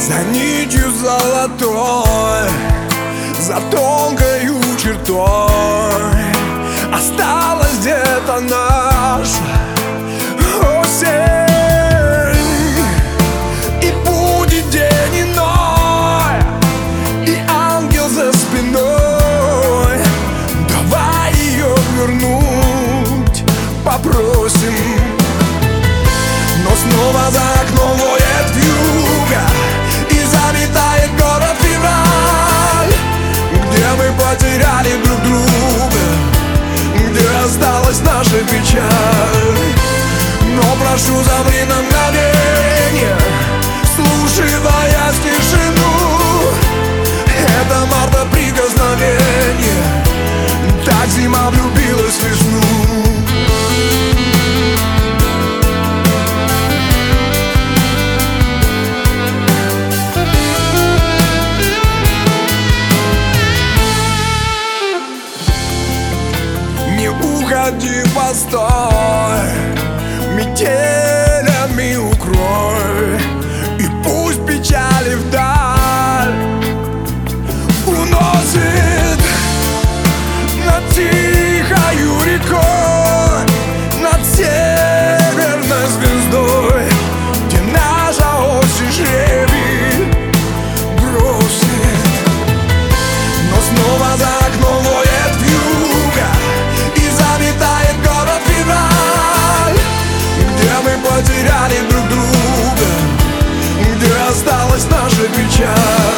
За нитью золотой, за тонкою чертой осталась где-то наша осень. И будет день иной, и ангел за спиной. Давай ее вернуть попросим. Но снова за окном воет вьюга, и заметает город февраль, где мы потеряли друг друга, где осталась наша печаль. Но прошу, замри на мгновенье, вслушиваясь в тишину. Это марта прикосновение, так зима влюбилась в весну. Уходи, постой, метелями укрой, и пусть печали вдаль уносит над тихою рекой, над северной звездой, где наша осень жребий бросит. Но снова за окном воет вьюга, заметает город февраль, где мы потеряли друг друга, где осталась наша печаль.